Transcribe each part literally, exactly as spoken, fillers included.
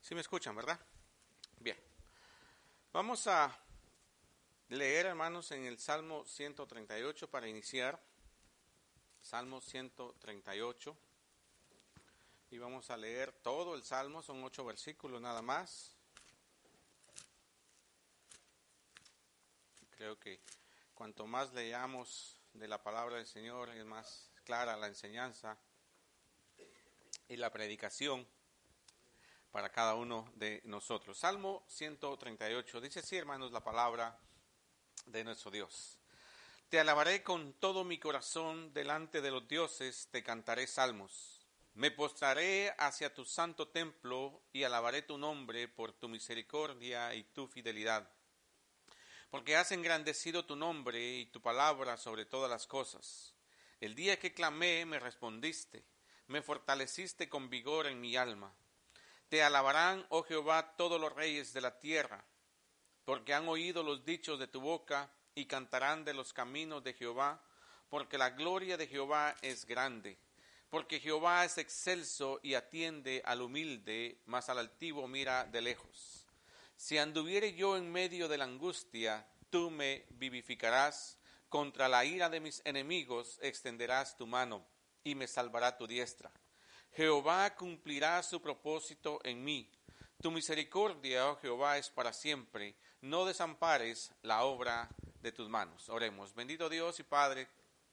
¿Sí me escuchan, verdad? Bien. Vamos a leer, hermanos, en el Salmo ciento treinta y ocho para iniciar. Salmo ciento treinta y ocho. Y vamos a leer todo el Salmo, son ocho versículos nada más. Creo que cuanto más leamos de la palabra del Señor, es más clara la enseñanza y la predicación para cada uno de nosotros. Salmo ciento treinta y ocho, dice así, hermanos, la palabra de nuestro Dios. Te alabaré con todo mi corazón delante de los dioses, te cantaré salmos. Me postraré hacia tu santo templo y alabaré tu nombre por tu misericordia y tu fidelidad. Porque has engrandecido tu nombre y tu palabra sobre todas las cosas. El día que clamé me respondiste, me fortaleciste con vigor en mi alma. Te alabarán, oh Jehová, todos los reyes de la tierra, porque han oído los dichos de tu boca y cantarán de los caminos de Jehová, porque la gloria de Jehová es grande. Porque Jehová es excelso y atiende al humilde, mas al altivo mira de lejos. Si anduviere yo en medio de la angustia, tú me vivificarás. Contra la ira de mis enemigos extenderás tu mano y me salvará tu diestra. Jehová cumplirá su propósito en mí. Tu misericordia, oh Jehová, es para siempre. No desampares la obra de tus manos. Oremos. Bendito Dios y Padre,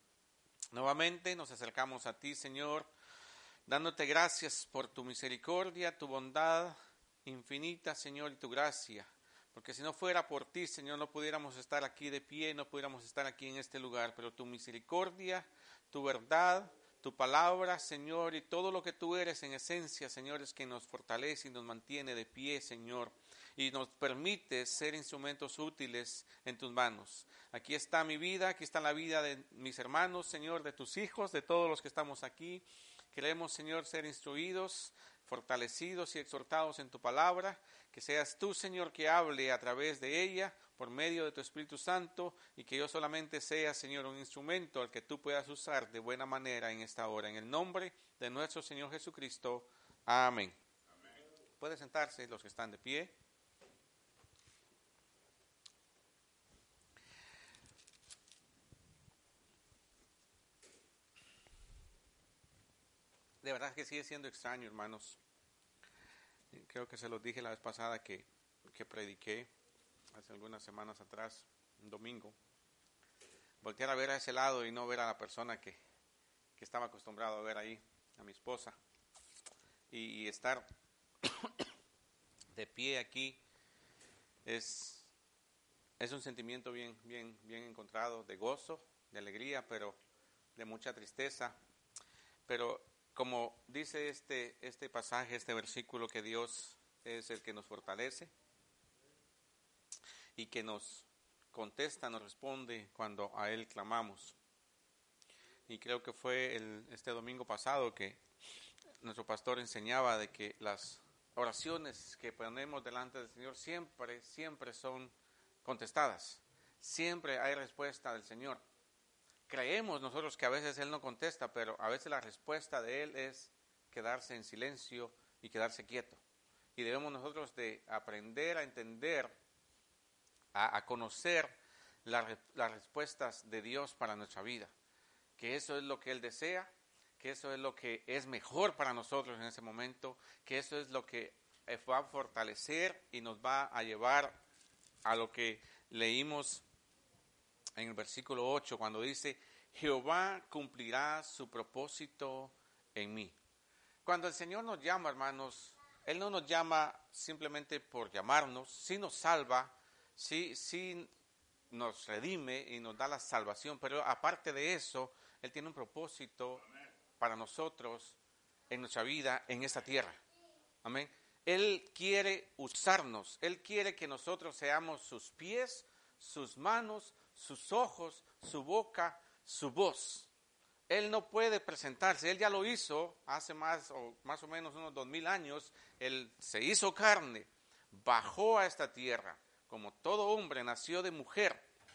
nuevamente nos acercamos a ti, Señor, dándote gracias por tu misericordia, tu bondad infinita, Señor, y tu gracia. Porque si no fuera por ti, Señor, no pudiéramos estar aquí de pie, no pudiéramos estar aquí en este lugar. Pero tu misericordia, tu verdad, tu palabra, Señor, y todo lo que tú eres en esencia, Señor, es que nos fortalece y nos mantiene de pie, Señor, y nos permite ser instrumentos útiles en tus manos. Aquí está mi vida, aquí está la vida de mis hermanos, Señor, de tus hijos, de todos los que estamos aquí. Queremos, Señor, ser instruidos, fortalecidos y exhortados en tu palabra, que seas tú, Señor, que hable a través de ella, por medio de tu Espíritu Santo, y que yo solamente sea, Señor, un instrumento al que tú puedas usar de buena manera en esta hora. En el nombre de nuestro Señor Jesucristo. Amén. Amén. Pueden sentarse los que están de pie. De verdad que sigue siendo extraño, hermanos. Creo que se los dije la vez pasada que, que prediqué hace algunas semanas atrás, un domingo. Voltear a ver a ese lado y no ver a la persona que, que estaba acostumbrado a ver ahí, a mi esposa. Y, y estar de pie aquí es, es un sentimiento bien, bien, bien encontrado, de gozo, de alegría, pero de mucha tristeza. Pero como dice este, este pasaje, este versículo, que Dios es el que nos fortalece y que nos contesta, nos responde cuando a Él clamamos. Y creo que fue el, este domingo pasado que nuestro pastor enseñaba de que las oraciones que ponemos delante del Señor siempre, siempre son contestadas. Siempre hay respuesta del Señor. Creemos nosotros que a veces Él no contesta, pero a veces la respuesta de Él es quedarse en silencio y quedarse quieto. Y debemos nosotros de aprender a entender, a, a conocer la, las respuestas de Dios para nuestra vida. Que eso es lo que Él desea, que eso es lo que es mejor para nosotros en ese momento, que eso es lo que va a fortalecer y nos va a llevar a lo que leímos en el versículo ocho, cuando dice, Jehová cumplirá su propósito en mí. Cuando el Señor nos llama, hermanos, Él no nos llama simplemente por llamarnos, sí nos salva, sí, sí nos redime y nos da la salvación, pero aparte de eso, Él tiene un propósito para nosotros en nuestra vida, en esta tierra. Amén. Él quiere usarnos, Él quiere que nosotros seamos sus pies, sus manos, sus ojos, su boca, su voz. Él no puede presentarse, Él ya lo hizo hace más o, más o menos unos dos mil años. Él se hizo carne, bajó a esta tierra, como todo hombre, nació de mujer.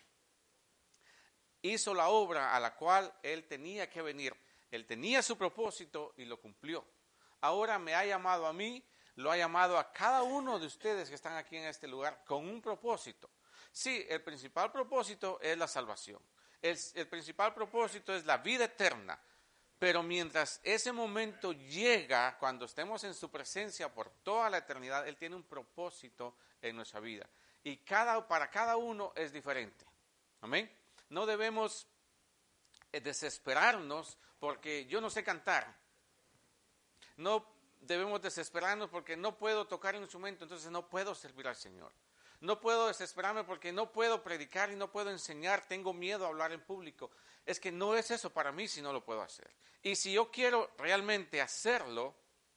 Hizo la obra a la cual Él tenía que venir. Él tenía su propósito y lo cumplió. Ahora me ha llamado a mí, lo ha llamado a cada uno de ustedes que están aquí en este lugar con un propósito. Sí, el principal propósito es la salvación. El, el principal propósito es la vida eterna. Pero mientras ese momento llega, cuando estemos en su presencia por toda la eternidad, Él tiene un propósito en nuestra vida. Y cada, para cada uno es diferente. Amén. No debemos desesperarnos porque yo no sé cantar. No debemos desesperarnos porque no puedo tocar un instrumento, entonces no puedo servir al Señor. No puedo desesperarme porque no puedo predicar y no puedo enseñar, tengo miedo a hablar en público. Es que no es eso para mí si no lo puedo hacer. Y si yo quiero realmente hacerlo,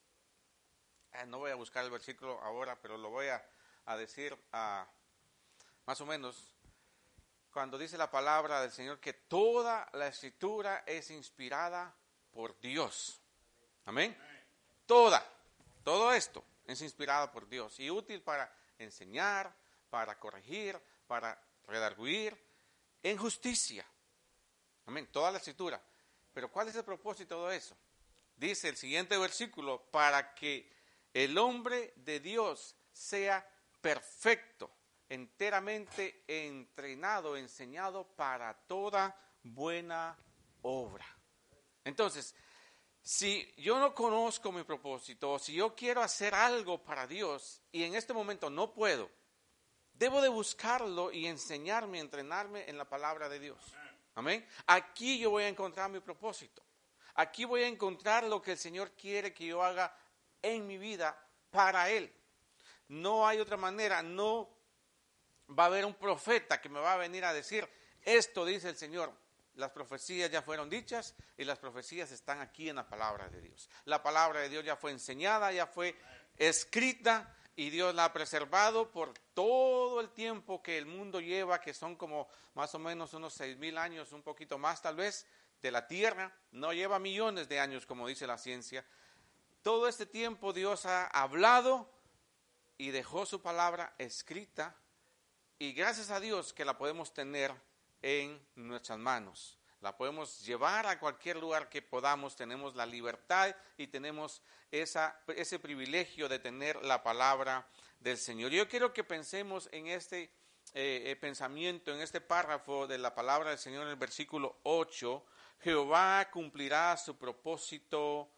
eh, no voy a buscar el versículo ahora, pero lo voy a, a decir a, más o menos, cuando dice la palabra del Señor que toda la Escritura es inspirada por Dios. Amén. Toda, todo esto es inspirada por Dios y útil para enseñar, para corregir, para redarguir en justicia. Amén, toda la Escritura. Pero ¿cuál es el propósito de todo eso? Dice el siguiente versículo, para que el hombre de Dios sea perfecto, enteramente entrenado, enseñado para toda buena obra. Entonces, si yo no conozco mi propósito, si yo quiero hacer algo para Dios y en este momento no puedo, debo de buscarlo y enseñarme, entrenarme en la palabra de Dios. Amén. Aquí yo voy a encontrar mi propósito. Aquí voy a encontrar lo que el Señor quiere que yo haga en mi vida para Él. No hay otra manera, no va a haber un profeta que me va a venir a decir, esto dice el Señor. Las profecías ya fueron dichas y las profecías están aquí en la palabra de Dios. La palabra de Dios ya fue enseñada, ya fue escrita y Dios la ha preservado por todo el tiempo que el mundo lleva, que son como más o menos unos seis mil años, un poquito más tal vez, de la tierra. No lleva millones de años como dice la ciencia. Todo este tiempo Dios ha hablado y dejó su palabra escrita y gracias a Dios que la podemos tener en nuestras manos. La podemos llevar a cualquier lugar que podamos, tenemos la libertad y tenemos esa, ese privilegio de tener la palabra del Señor. Yo quiero que pensemos en este eh, pensamiento, en este párrafo de la palabra del Señor en el versículo ocho. Jehová cumplirá su propósito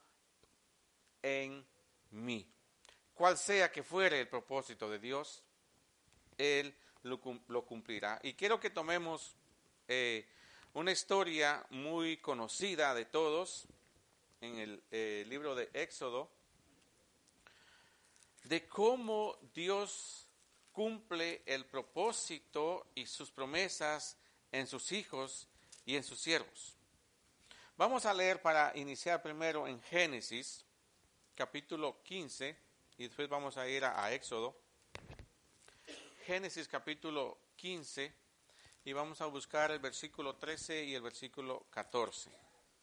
en mí. Cual sea que fuere el propósito de Dios, Él lo, lo cumplirá. Y quiero que tomemos Eh, una historia muy conocida de todos en el eh, libro de Éxodo, de cómo Dios cumple el propósito y sus promesas en sus hijos y en sus siervos. Vamos a leer para iniciar primero en Génesis, capítulo quince, y después vamos a ir a, a Éxodo. Génesis capítulo quince. Y vamos a buscar el versículo trece y el versículo catorce.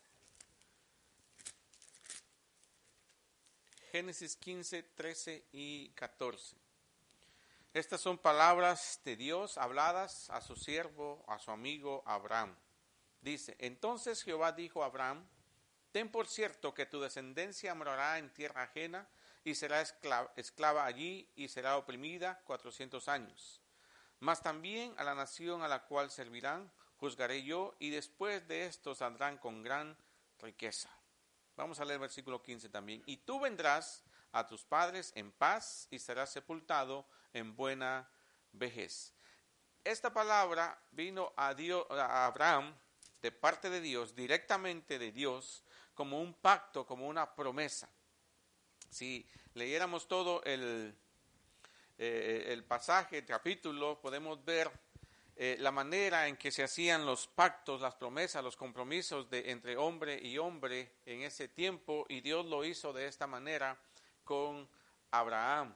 Génesis quince, trece y catorce. Estas son palabras de Dios habladas a su siervo, a su amigo Abraham. Dice, entonces Jehová dijo a Abraham, ten por cierto que tu descendencia morará en tierra ajena y será esclava, esclava allí y será oprimida cuatrocientos años. Mas también a la nación a la cual servirán, juzgaré yo, y después de esto saldrán con gran riqueza. Vamos a leer el versículo quince también. Y tú vendrás a tus padres en paz y serás sepultado en buena vejez. Esta palabra vino a, Dios, a Abraham de parte de Dios, directamente de Dios, como un pacto, como una promesa. Si leyéramos todo el... Eh, el pasaje, el capítulo, podemos ver eh, la manera en que se hacían los pactos, las promesas, los compromisos de, entre hombre y hombre en ese tiempo, y Dios lo hizo de esta manera con Abraham.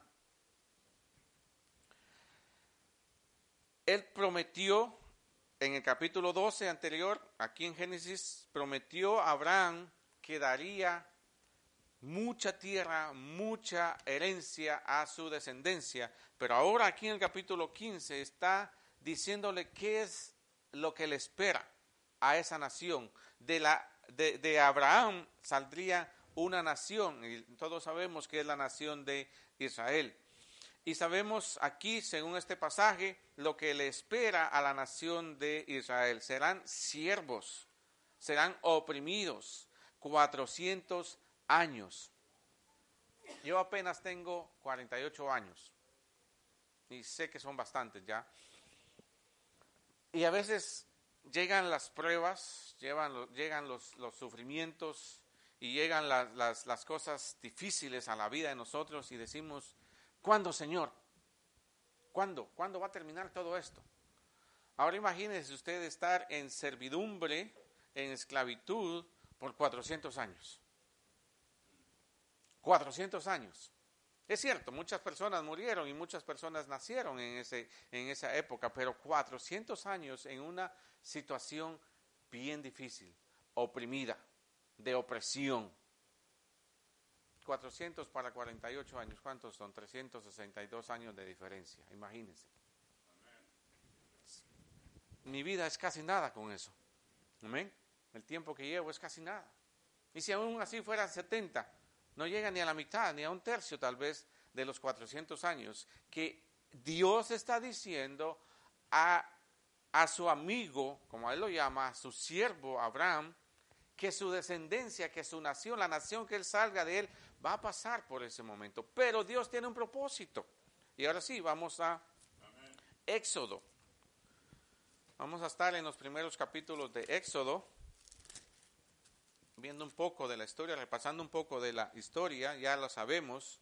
Él prometió, en el capítulo doce anterior, aquí en Génesis, prometió a Abraham que daría mucha tierra, mucha herencia a su descendencia, pero ahora aquí en el capítulo quince está diciéndole qué es lo que le espera a esa nación. De, la, de, de Abraham saldría una nación, y todos sabemos que es la nación de Israel. Y sabemos aquí, según este pasaje, lo que le espera a la nación de Israel. Serán siervos, serán oprimidos, cuatrocientos años. Yo apenas tengo cuarenta y ocho años, y sé que son bastantes ya. Y a veces llegan las pruebas, llegan, llegan los, los sufrimientos, y llegan las, las, las cosas difíciles a la vida de nosotros, y decimos, ¿cuándo, Señor? ¿Cuándo? ¿Cuándo va a terminar todo esto? Ahora imagínese usted estar en servidumbre, en esclavitud, por cuatrocientos años. cuatrocientos años. Es cierto, muchas personas murieron y muchas personas nacieron en, ese, en esa época, pero cuatrocientos años en una situación bien difícil, oprimida, de opresión. cuatrocientos para cuarenta y ocho años, ¿cuántos son? trescientos sesenta y dos años de diferencia, imagínense. Mi vida es casi nada con eso. ¿Amén? El tiempo que llevo es casi nada. Y si aún así fueran setenta, no llega ni a la mitad, ni a un tercio tal vez de los cuatrocientos años que Dios está diciendo a, a su amigo, como él lo llama, a su siervo Abraham, que su descendencia, que su nación, la nación que él salga de él, va a pasar por ese momento. Pero Dios tiene un propósito. Y ahora sí, vamos a Amén. Éxodo. Vamos a estar en los primeros capítulos de Éxodo, viendo un poco de la historia, repasando un poco de la historia, ya lo sabemos.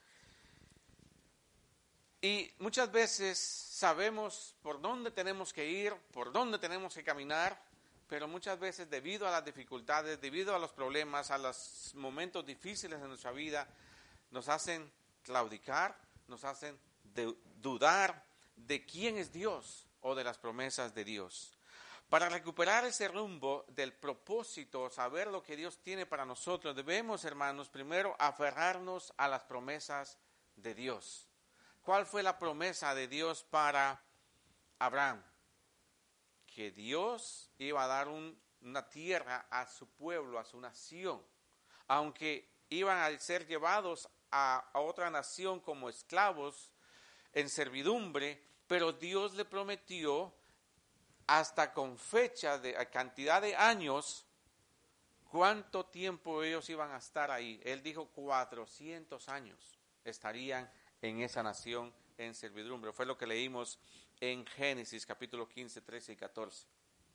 Y muchas veces sabemos por dónde tenemos que ir, por dónde tenemos que caminar, pero muchas veces debido a las dificultades, debido a los problemas, a los momentos difíciles de nuestra vida, nos hacen claudicar, nos hacen de, dudar de quién es Dios o de las promesas de Dios. Para recuperar ese rumbo del propósito, saber lo que Dios tiene para nosotros, debemos, hermanos, primero aferrarnos a las promesas de Dios. ¿Cuál fue la promesa de Dios para Abraham? Que Dios iba a dar un, una tierra a su pueblo, a su nación, aunque iban a ser llevados a, a otra nación como esclavos en servidumbre, pero Dios le prometió hasta con fecha de cantidad de años cuánto tiempo ellos iban a estar ahí. Él dijo cuatrocientos años estarían en esa nación en servidumbre. Fue lo que leímos en Génesis capítulo quince, trece y catorce.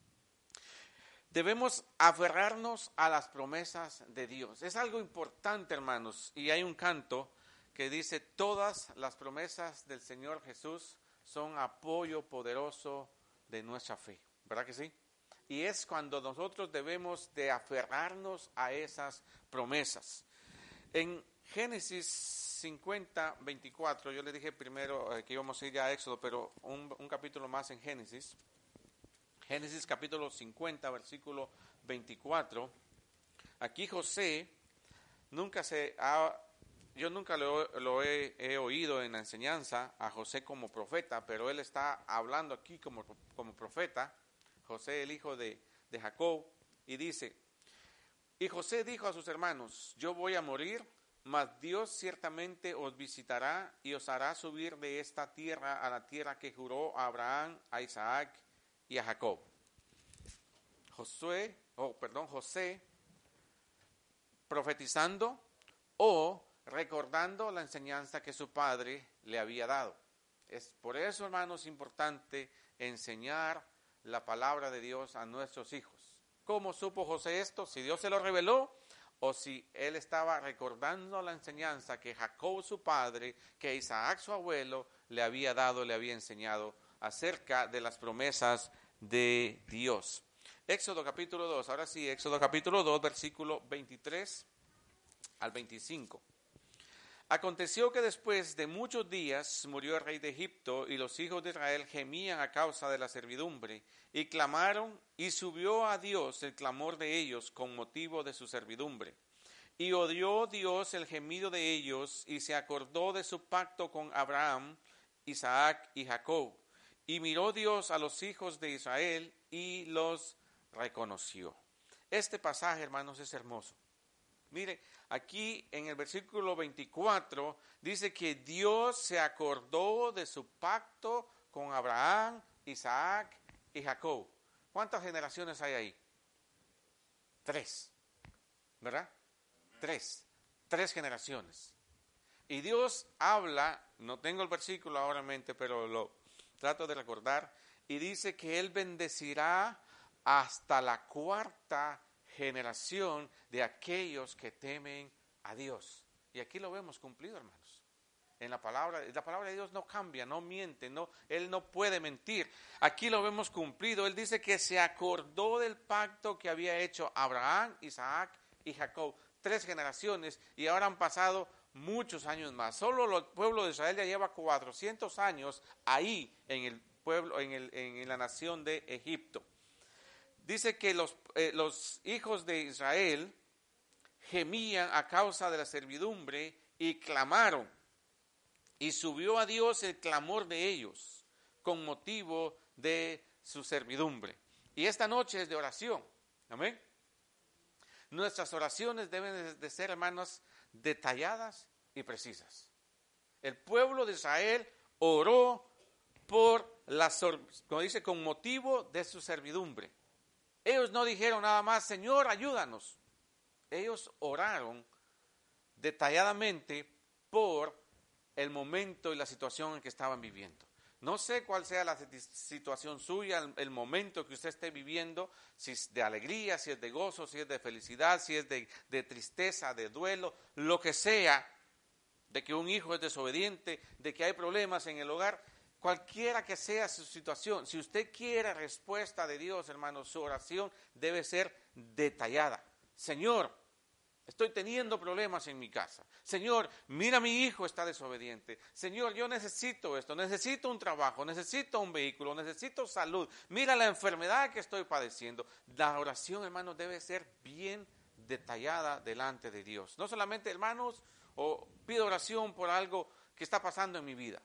Debemos aferrarnos a las promesas de Dios. Es algo importante, hermanos, y hay un canto que dice: todas las promesas del Señor Jesús son apoyo poderoso de nuestra fe. ¿Verdad que sí? Y es cuando nosotros debemos de aferrarnos a esas promesas. En Génesis cincuenta, veinticuatro, yo le dije primero eh, que íbamos a ir ya a Éxodo, pero un, un capítulo más en Génesis. Génesis capítulo cincuenta, versículo veinticuatro. Aquí José nunca se ha, yo nunca lo, lo he, he oído en la enseñanza a José como profeta, pero él está hablando aquí como, como profeta, José el hijo de, de Jacob, y dice: y José dijo a sus hermanos: yo voy a morir, mas Dios ciertamente os visitará y os hará subir de esta tierra a la tierra que juró a Abraham, a Isaac y a Jacob. Josué, oh, perdón, José, profetizando o recordando la enseñanza que su padre le había dado. Es por eso, hermanos, importante enseñar la palabra de Dios a nuestros hijos. ¿Cómo supo José esto? Si Dios se lo reveló o si él estaba recordando la enseñanza que Jacob, su padre, que Isaac, su abuelo, le había dado, le había enseñado acerca de las promesas de Dios. Éxodo capítulo dos, ahora sí, Éxodo capítulo dos, versículo veintitrés al veinticinco. Aconteció que después de muchos días murió el rey de Egipto, y los hijos de Israel gemían a causa de la servidumbre, y clamaron, y subió a Dios el clamor de ellos con motivo de su servidumbre. Y oyó Dios el gemido de ellos, y se acordó de su pacto con Abraham, Isaac y Jacob. Y miró Dios a los hijos de Israel, y los reconoció. Este pasaje, hermanos, es hermoso. Mire, aquí en el versículo veinticuatro dice que Dios se acordó de su pacto con Abraham, Isaac y Jacob. ¿Cuántas generaciones hay ahí? Tres, ¿verdad? Tres, tres generaciones. Y Dios habla, no tengo el versículo ahora en mente, pero lo trato de recordar, y dice que Él bendecirá hasta la cuarta generación de aquellos que temen a Dios. Y aquí lo vemos cumplido, hermanos. En la palabra, la palabra de Dios no cambia, no miente, no, Él no puede mentir. Aquí lo vemos cumplido. Él dice que se acordó del pacto que había hecho Abraham, Isaac y Jacob. Tres generaciones, y ahora han pasado muchos años más. Solo el pueblo de Israel ya lleva cuatrocientos años ahí en el pueblo, en, el, en la nación de Egipto. Dice que los, eh, los hijos de Israel gemían a causa de la servidumbre y clamaron. Y subió a Dios el clamor de ellos con motivo de su servidumbre. Y esta noche es de oración. Amén. Nuestras oraciones deben de ser, hermanos, detalladas y precisas. El pueblo de Israel oró por la, como dice, con motivo de su servidumbre. Ellos no dijeron nada más, Señor, ayúdanos. Ellos oraron detalladamente por el momento y la situación en que estaban viviendo. No sé cuál sea la situación suya, el, el momento que usted esté viviendo, si es de alegría, si es de gozo, si es de felicidad, si es de, de tristeza, de duelo, lo que sea, de que un hijo es desobediente, de que hay problemas en el hogar, cualquiera que sea su situación, si usted quiere respuesta de Dios, hermano, su oración debe ser detallada. Señor, estoy teniendo problemas en mi casa. Señor, mira, mi hijo está desobediente. Señor, yo necesito esto, necesito un trabajo, necesito un vehículo, necesito salud. Mira la enfermedad que estoy padeciendo. La oración, hermanos, debe ser bien detallada delante de Dios. No solamente, hermanos, o pido oración por algo que está pasando en mi vida.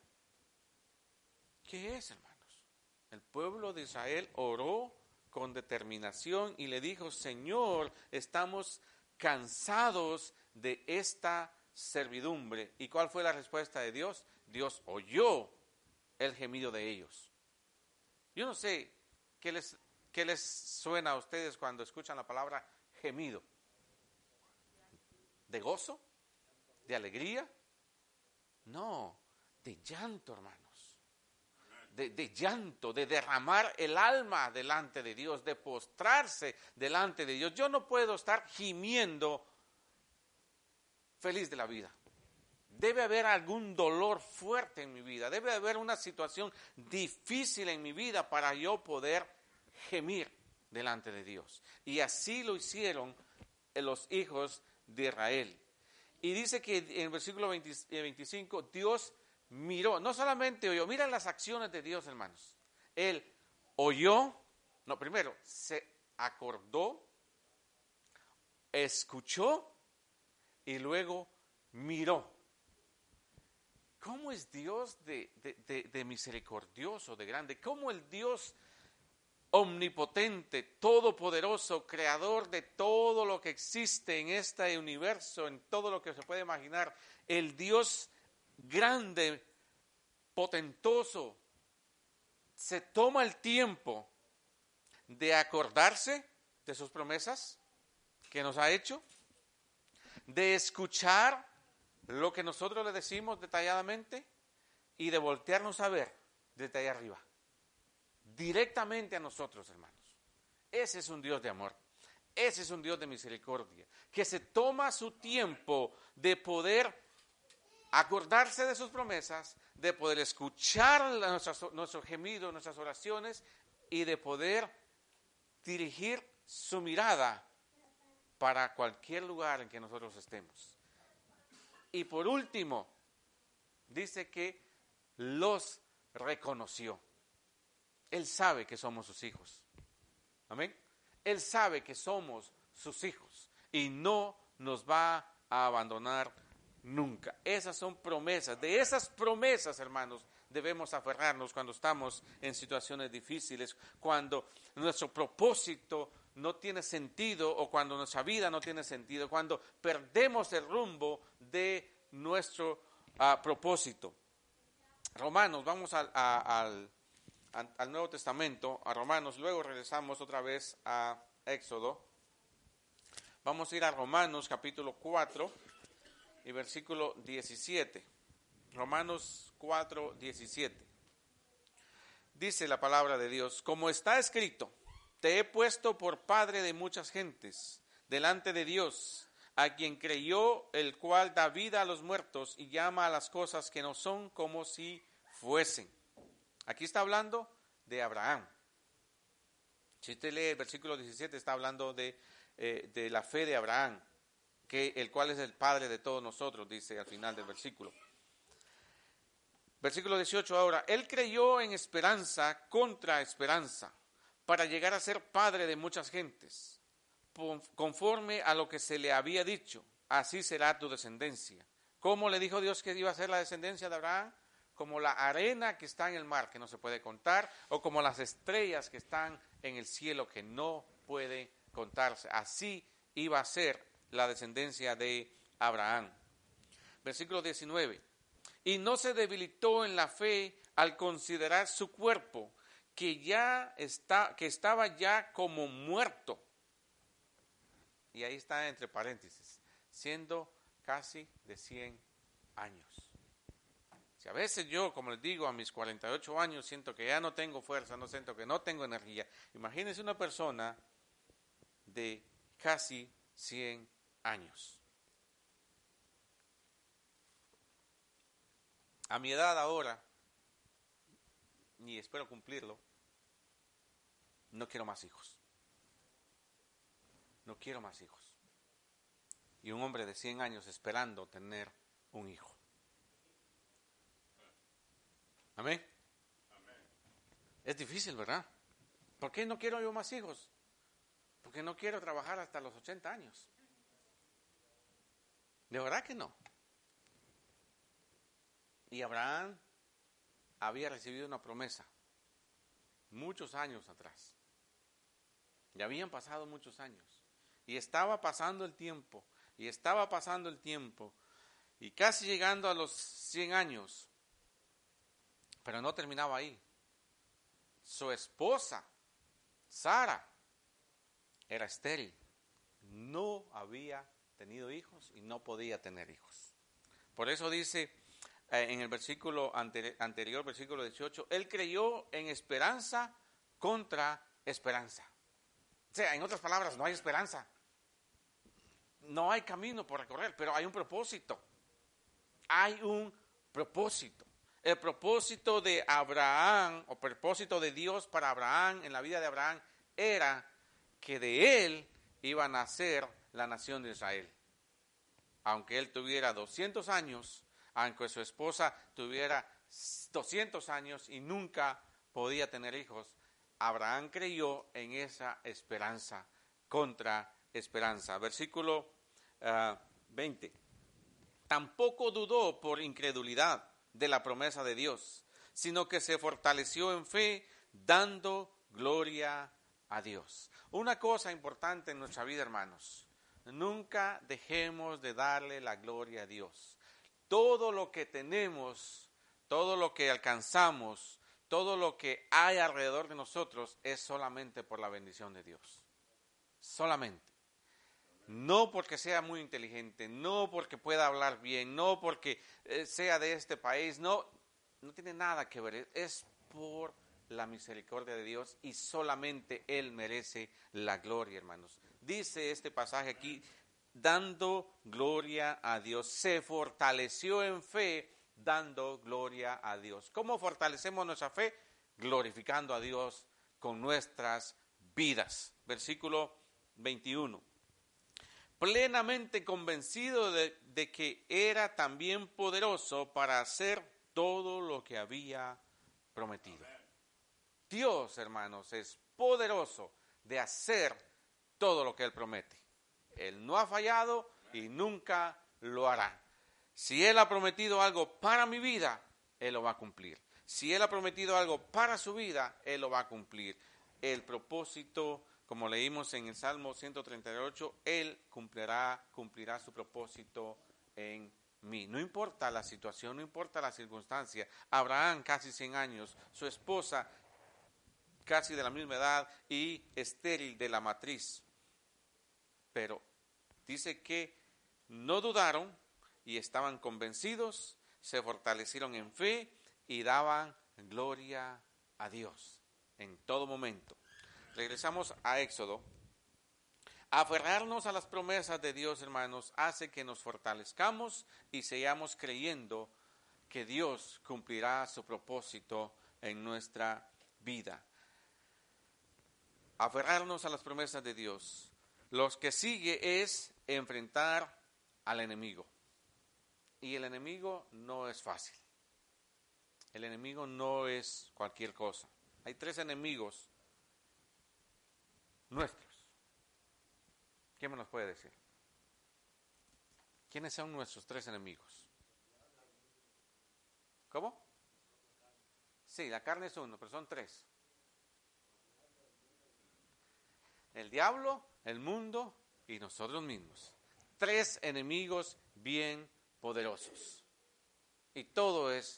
¿Qué es, hermanos? El pueblo de Israel oró con determinación y le dijo, Señor, estamos cansados de esta servidumbre. ¿Y cuál fue la respuesta de Dios? Dios oyó el gemido de ellos. Yo no sé qué les, qué les suena a ustedes cuando escuchan la palabra gemido. ¿De gozo? ¿De alegría? No, de llanto, hermanos. De, de llanto, de derramar el alma delante de Dios, de postrarse delante de Dios. Yo no puedo estar gimiendo feliz de la vida. Debe haber algún dolor fuerte en mi vida, debe haber una situación difícil en mi vida para yo poder gemir delante de Dios. Y así lo hicieron los hijos de Israel. Y dice que en el versículo veinticinco, Dios miró, no solamente oyó, miren las acciones de Dios, hermanos. Él oyó, no, primero, se acordó, escuchó y luego miró. ¿Cómo es Dios de, de, de, de misericordioso, de grande? ¿Cómo el Dios omnipotente, todopoderoso, creador de todo lo que existe en este universo, en todo lo que se puede imaginar, el Dios grande, potentoso, se toma el tiempo de acordarse de sus promesas que nos ha hecho, de escuchar lo que nosotros le decimos detalladamente y de voltearnos a ver desde ahí arriba, directamente a nosotros, hermanos. Ese es un Dios de amor, ese es un Dios de misericordia, que se toma su tiempo de poder acordarse de sus promesas, de poder escuchar nuestros, nuestros gemidos, nuestras oraciones y de poder dirigir su mirada para cualquier lugar en que nosotros estemos. Y por último, dice que los reconoció. Él sabe que somos sus hijos. Amén. Él sabe que somos sus hijos y no nos va a abandonar nunca. Esas son promesas. De esas promesas, hermanos, debemos aferrarnos cuando estamos en situaciones difíciles, cuando nuestro propósito no tiene sentido o cuando nuestra vida no tiene sentido, cuando perdemos el rumbo de nuestro uh, propósito. Romanos, vamos al, a, al, al Nuevo Testamento, a Romanos, luego regresamos otra vez a Éxodo. Vamos a ir a Romanos capítulo cuatro y versículo diecisiete. Romanos cuatro, diecisiete. Dice la palabra de Dios: como está escrito, te he puesto por padre de muchas gentes, delante de Dios, a quien creyó, el cual da vida a los muertos y llama a las cosas que no son como si fuesen. Aquí está hablando de Abraham. Si usted lee el versículo diecisiete, está hablando de, eh, de la fe de Abraham, que el cual es el padre de todos nosotros, dice al final del versículo. Versículo dieciocho ahora: él creyó en esperanza contra esperanza, para llegar a ser padre de muchas gentes, conforme a lo que se le había dicho, así será tu descendencia. ¿Cómo le dijo Dios que iba a ser la descendencia de Abraham? Como la arena que está en el mar, que no se puede contar, o como las estrellas que están en el cielo, que no puede contarse. Así iba a ser la descendencia de Abraham. Versículo diecinueve. Y no se debilitó en la fe al considerar su cuerpo, que ya está, que estaba ya como muerto. Y ahí está entre paréntesis, siendo casi de cien años. Si a veces yo, como les digo, a mis cuarenta y ocho años siento que ya no tengo fuerza, no siento que no tengo energía. Imagínense una persona de casi cien años. A mi edad ahora, ni espero cumplirlo, no quiero más hijos. No quiero más hijos. Y un hombre de cien años esperando tener un hijo. ¿Amén? Amén. Es difícil, ¿verdad? ¿Por qué no quiero yo más hijos? Porque no quiero trabajar hasta los ochenta años. ¿De verdad que no? Y Abraham había recibido una promesa muchos años atrás. Ya habían pasado muchos años. Y estaba pasando el tiempo. Y estaba pasando el tiempo. Y casi llegando a los cien años. Pero no terminaba ahí. Su esposa, Sara, era estéril. No había tenido hijos y no podía tener hijos. Por eso dice eh, en el versículo anteri- anterior, versículo dieciocho, él creyó en esperanza contra esperanza. O sea, en otras palabras, no hay esperanza. No hay camino por recorrer, pero hay un propósito. Hay un propósito. El propósito de Abraham, o propósito de Dios para Abraham, en la vida de Abraham, era que de él iba a nacer la nación de Israel. Aunque él tuviera doscientos años, aunque su esposa tuviera doscientos años y nunca podía tener hijos, Abraham creyó en esa esperanza contra esperanza. Versículo uh, veinte. Tampoco dudó por incredulidad de la promesa de Dios, sino que se fortaleció en fe, dando gloria a Dios. Una cosa importante en nuestra vida, hermanos, nunca dejemos de darle la gloria a Dios. Todo lo que tenemos, todo lo que alcanzamos, todo lo que hay alrededor de nosotros es solamente por la bendición de Dios. Solamente. No porque sea muy inteligente, no porque pueda hablar bien, no porque eh, sea de este país, no, no tiene nada que ver, es por la misericordia de Dios y solamente Él merece la gloria, hermanos. Dice este pasaje aquí, dando gloria a Dios, se fortaleció en fe, dando gloria a Dios. ¿Cómo fortalecemos nuestra fe? Glorificando a Dios con nuestras vidas. Versículo veintiuno. Plenamente convencido de, de que era también poderoso para hacer todo lo que había prometido. Dios, hermanos, es poderoso de hacer todo lo que Él promete. Él no ha fallado y nunca lo hará. Si Él ha prometido algo para mi vida, Él lo va a cumplir. Si Él ha prometido algo para su vida, Él lo va a cumplir. El propósito como leímos en el Salmo ciento treinta y ocho, Él cumplirá, cumplirá su propósito en mí. No importa la situación, no importa la circunstancia. Abraham, casi cien años, su esposa, casi de la misma edad y estéril de la matriz. Pero dice que no dudaron y estaban convencidos, se fortalecieron en fe y daban gloria a Dios en todo momento. Regresamos a Éxodo. Aferrarnos a las promesas de Dios, hermanos, hace que nos fortalezcamos y sigamos creyendo que Dios cumplirá su propósito en nuestra vida. Aferrarnos a las promesas de Dios. Lo que sigue es enfrentar al enemigo. Y el enemigo no es fácil. El enemigo no es cualquier cosa. Hay tres enemigos nuestros. ¿Quién me los puede decir? ¿Quiénes son nuestros tres enemigos? ¿Cómo? Sí, la carne es uno, pero son tres. El diablo, el mundo y nosotros mismos. Tres enemigos bien poderosos. Y todo es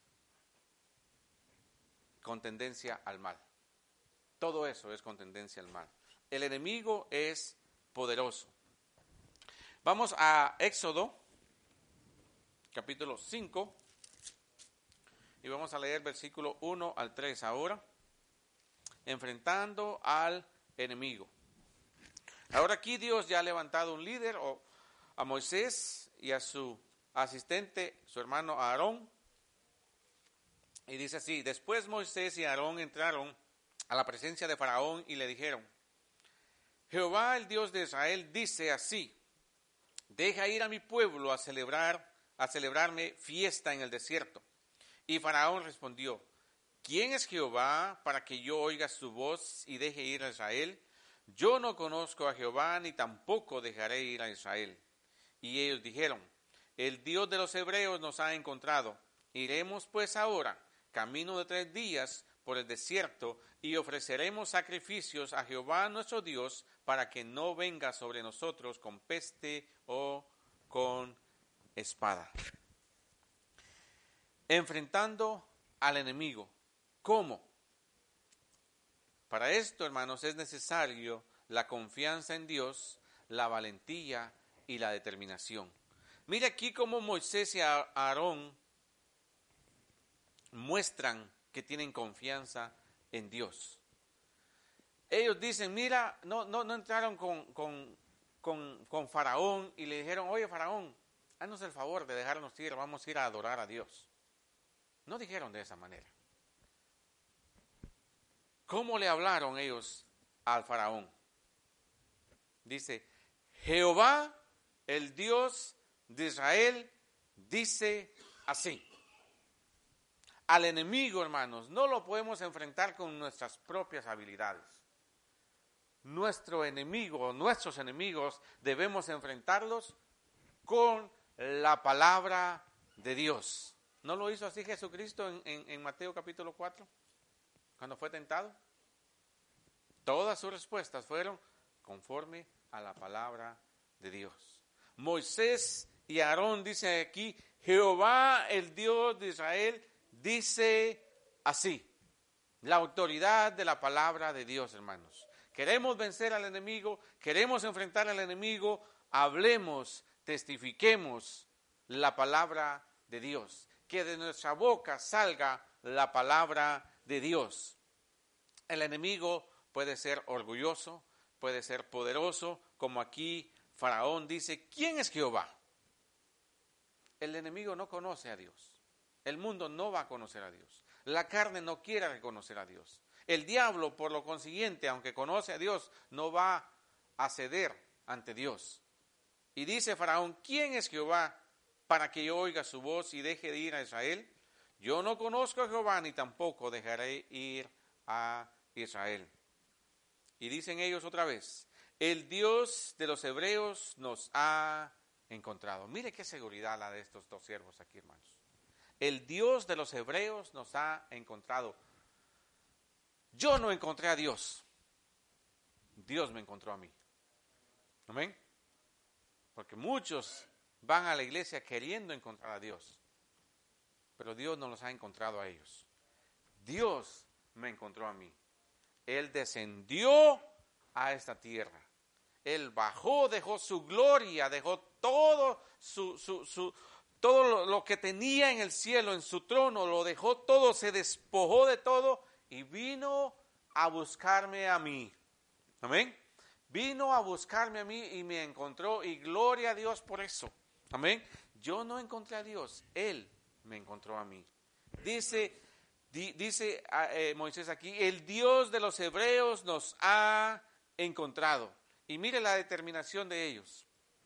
con tendencia al mal. Todo eso es con tendencia al mal. El enemigo es poderoso. Vamos a Éxodo, capítulo cinco, y vamos a leer versículo uno al tres ahora, enfrentando al enemigo. Ahora aquí Dios ya ha levantado un líder, o a Moisés y a su asistente, su hermano Aarón, y dice así: después Moisés y Aarón entraron a la presencia de Faraón y le dijeron: Jehová, el Dios de Israel, dice así: deja ir a mi pueblo a celebrar, a celebrarme fiesta en el desierto. Y Faraón respondió: ¿quién es Jehová para que yo oiga su voz y deje ir a Israel? Yo no conozco a Jehová, ni tampoco dejaré ir a Israel. Y ellos dijeron: el Dios de los hebreos nos ha encontrado. Iremos pues ahora, camino de tres días, por el desierto, y ofreceremos sacrificios a Jehová nuestro Dios, para que no venga sobre nosotros con peste o con espada. Enfrentando al enemigo. ¿Cómo? Para esto, hermanos, es necesario la confianza en Dios, la valentía y la determinación. Mire aquí cómo Moisés y Aarón muestran que tienen confianza en Dios. Ellos dicen: mira, no, no, no entraron con, con, con, con Faraón y le dijeron: oye, Faraón, haznos el favor de dejarnos ir, vamos a ir a adorar a Dios. No dijeron de esa manera. ¿Cómo le hablaron ellos al Faraón? Dice: Jehová, el Dios de Israel, dice así. Al enemigo, hermanos, no lo podemos enfrentar con nuestras propias habilidades. Nuestro enemigo, nuestros enemigos, debemos enfrentarlos con la palabra de Dios. ¿No lo hizo así Jesucristo en, en, en Mateo capítulo cuatro? Cuando fue tentado. Todas sus respuestas fueron conforme a la palabra de Dios. Moisés y Aarón dicen aquí: Jehová, el Dios de Israel, dice así. La autoridad de la palabra de Dios, hermanos. Queremos vencer al enemigo, queremos enfrentar al enemigo, hablemos, testifiquemos la palabra de Dios. Que de nuestra boca salga la palabra de Dios. El enemigo puede ser orgulloso, puede ser poderoso, como aquí Faraón dice: ¿quién es Jehová? El enemigo no conoce a Dios. El mundo no va a conocer a Dios. La carne no quiere reconocer a Dios. El diablo, por lo consiguiente, aunque conoce a Dios, no va a ceder ante Dios. Y dice Faraón: ¿quién es Jehová para que yo oiga su voz y deje de ir a Israel? Yo no conozco a Jehová, ni tampoco dejaré ir a Israel. Y dicen ellos otra vez: el Dios de los hebreos nos ha encontrado. Mire qué seguridad la de estos dos siervos aquí, hermanos. El Dios de los hebreos nos ha encontrado. Yo no encontré a Dios. Dios me encontró a mí. Amén. Porque muchos van a la iglesia queriendo encontrar a Dios, pero Dios no los ha encontrado a ellos. Dios me encontró a mí. Él descendió a esta tierra. Él bajó, dejó su gloria, dejó todo su, su, su, todo lo, lo que tenía en el cielo, en su trono, lo dejó todo, se despojó de todo y vino a buscarme a mí. Amén. Vino a buscarme a mí y me encontró, y gloria a Dios por eso. Amén. Yo no encontré a Dios, Él me encontró a mí. Dice, di, dice eh, Moisés aquí, el Dios de los hebreos nos ha encontrado. Y mire la determinación de ellos.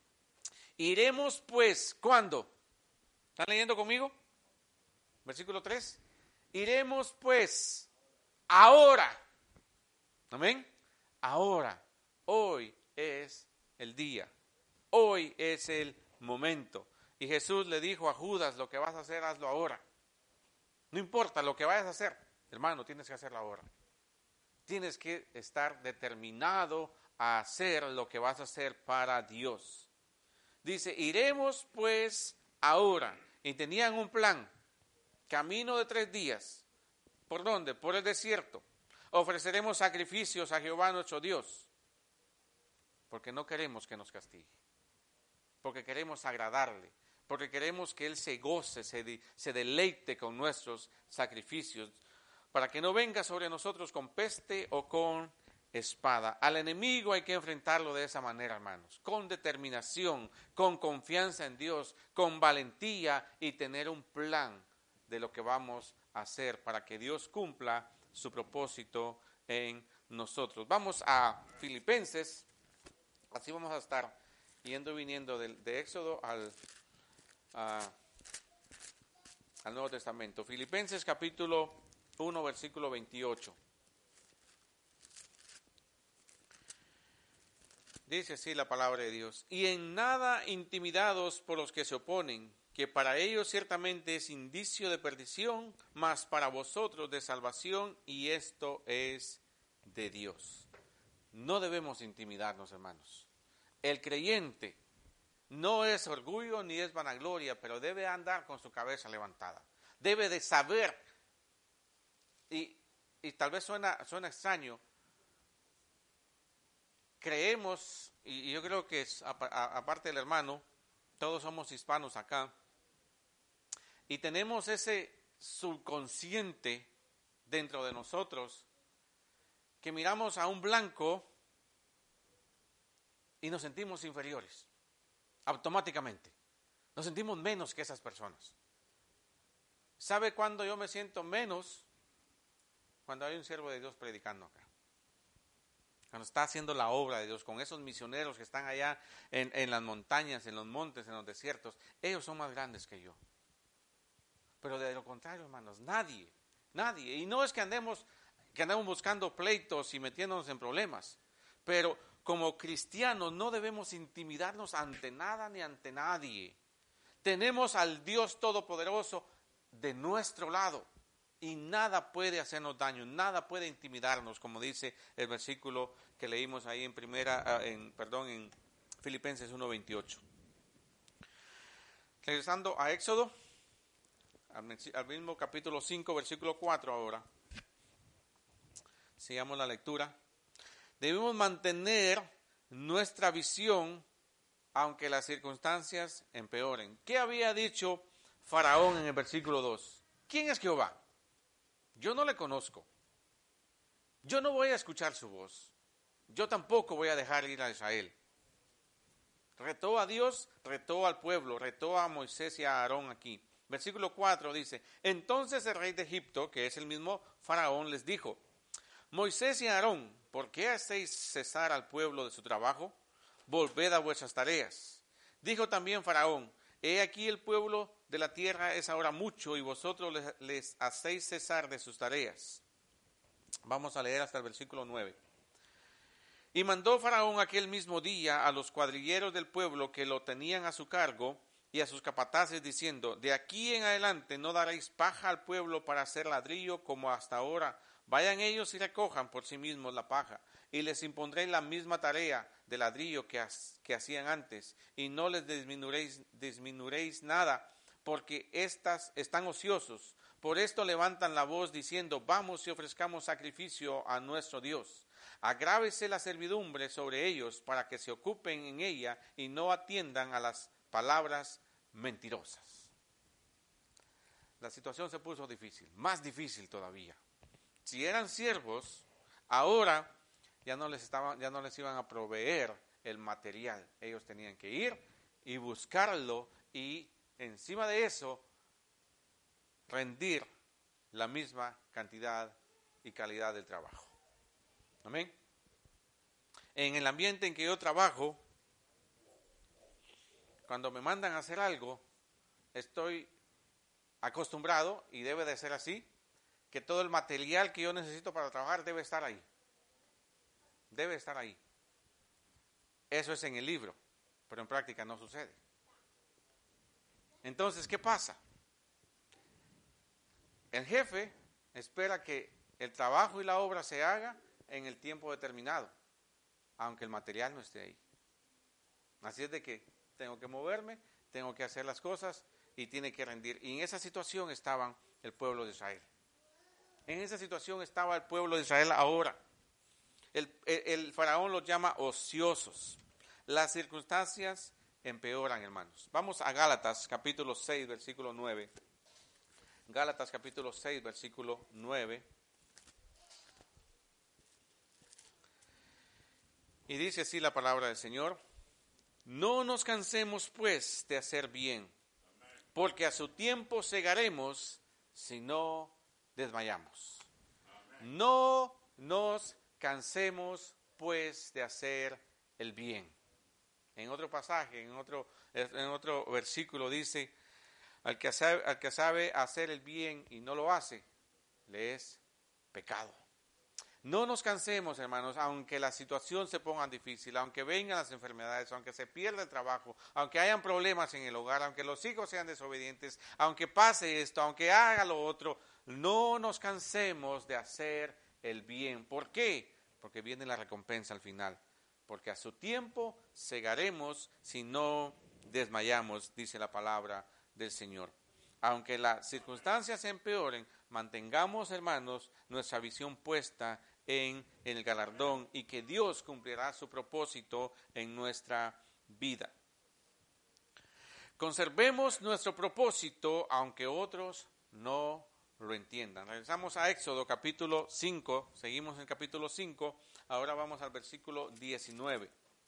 Iremos pues, ¿cuándo? ¿Están leyendo conmigo? Versículo tres. Iremos pues, ahora. Amén. Ahora. Hoy es el día, hoy es el momento. Y Jesús le dijo a Judas, lo que vas a hacer, hazlo ahora. No importa lo que vayas a hacer, hermano, tienes que hacerlo ahora. Tienes que estar determinado a hacer lo que vas a hacer para Dios. Dice, iremos pues ahora. Y tenían un plan, camino de tres días. ¿Por dónde? Por el desierto. Ofreceremos sacrificios a Jehová nuestro Dios. Porque no queremos que nos castigue, porque queremos agradarle, porque queremos que Él se goce, se, de, se deleite con nuestros sacrificios, para que no venga sobre nosotros con peste o con espada. Al enemigo hay que enfrentarlo de esa manera, hermanos, con determinación, con confianza en Dios, con valentía y tener un plan de lo que vamos a hacer para que Dios cumpla su propósito en nosotros. Vamos a Filipenses. Así vamos a estar yendo y viniendo de, de Éxodo al, a, al Nuevo Testamento. Filipenses capítulo uno, versículo veintiocho. Dice así la palabra de Dios. Y en nada intimidados por los que se oponen, que para ellos ciertamente es indicio de perdición, mas para vosotros de salvación, y esto es de Dios. No debemos intimidarnos, hermanos. El creyente no es orgullo ni es vanagloria, pero debe andar con su cabeza levantada. Debe de saber, y, y tal vez suena, suena extraño, creemos, y yo creo que es, aparte del hermano, todos somos hispanos acá, y tenemos ese subconsciente dentro de nosotros, que miramos a un blanco y nos sentimos inferiores, automáticamente. Nos sentimos menos que esas personas. ¿Sabe cuándo yo me siento menos? Cuando hay un siervo de Dios predicando acá. Cuando está haciendo la obra de Dios, con esos misioneros que están allá en, en las montañas, en los montes, en los desiertos. Ellos son más grandes que yo. Pero de lo contrario, hermanos, nadie, nadie. Y no es que andemos, que andemos buscando pleitos y metiéndonos en problemas, pero como cristianos no debemos intimidarnos ante nada ni ante nadie. Tenemos al Dios Todopoderoso de nuestro lado y nada puede hacernos daño, nada puede intimidarnos, como dice el versículo que leímos ahí en primera, en, perdón, en Filipenses uno veintiocho. Regresando a Éxodo, al mismo capítulo cinco, versículo cuatro ahora. Sigamos la lectura. Debemos mantener nuestra visión aunque las circunstancias empeoren. ¿Qué había dicho Faraón en el versículo dos? ¿Quién es Jehová? Yo no le conozco. Yo no voy a escuchar su voz. Yo tampoco voy a dejar ir a Israel. Retó a Dios, retó al pueblo, retó a Moisés y a Aarón aquí. Versículo cuatro dice, entonces el rey de Egipto, que es el mismo Faraón, les dijo, Moisés y Aarón, ¿por qué hacéis cesar al pueblo de su trabajo? Volved a vuestras tareas. Dijo también Faraón, he aquí el pueblo de la tierra es ahora mucho y vosotros les, les hacéis cesar de sus tareas. Vamos a leer hasta el versículo nueve. Y mandó Faraón aquel mismo día a los cuadrilleros del pueblo que lo tenían a su cargo y a sus capataces diciendo, de aquí en adelante no daréis paja al pueblo para hacer ladrillo como hasta ahora. Vayan ellos y recojan por sí mismos la paja. y les impondré la misma tarea de ladrillo que, has, que hacían antes, y no les disminuiréis, disminuiréis nada, porque estas están ociosos. Por esto levantan la voz diciendo, vamos y ofrezcamos sacrificio a nuestro Dios. Agrávese la servidumbre sobre ellos para que se ocupen en ella y no atiendan a las palabras mentirosas. La situación se puso difícil, más difícil todavía. Si eran siervos, ahora ya no les estaban, ya no les iban a proveer el material. Ellos tenían que ir y buscarlo y encima de eso rendir la misma cantidad y calidad del trabajo. Amén. En el ambiente en que yo trabajo, cuando me mandan a hacer algo, estoy acostumbrado, y debe de ser así, que todo el material que yo necesito para trabajar debe estar ahí. Debe estar ahí. Eso es en el libro, pero en práctica no sucede. Entonces, ¿qué pasa? El jefe espera que el trabajo y la obra se haga en el tiempo determinado, aunque el material no esté ahí. Así es de que tengo que moverme, tengo que hacer las cosas y tiene que rendir. Y en esa situación estaban el pueblo de Israel. En esa situación estaba el pueblo de Israel ahora. El, el, el faraón los llama ociosos. Las circunstancias empeoran, hermanos. Vamos a Gálatas capítulo seis, versículo nueve. Gálatas capítulo seis, versículo nueve. Y dice así la palabra del Señor. No nos cansemos pues de hacer bien, porque a su tiempo segaremos si no desmayamos. No nos cansemos pues de hacer el bien. En otro pasaje, en otro, en otro versículo dice, al que, sabe, al que sabe hacer el bien y no lo hace, le es pecado. No nos cansemos, hermanos, aunque la situación se ponga difícil, aunque vengan las enfermedades, aunque se pierda el trabajo, aunque hayan problemas en el hogar, aunque los hijos sean desobedientes, aunque pase esto, aunque haga lo otro, no nos cansemos de hacer el bien. ¿Por qué? Porque viene la recompensa al final. Porque a su tiempo segaremos si no desmayamos, dice la palabra del Señor. Aunque las circunstancias se empeoren, mantengamos, hermanos, nuestra visión puesta en, en el galardón y que Dios cumplirá su propósito en nuestra vida. Conservemos nuestro propósito aunque otros no lo entiendan. Regresamos a Éxodo capítulo cinco, seguimos en el capítulo cinco, ahora vamos al versículo diecinueve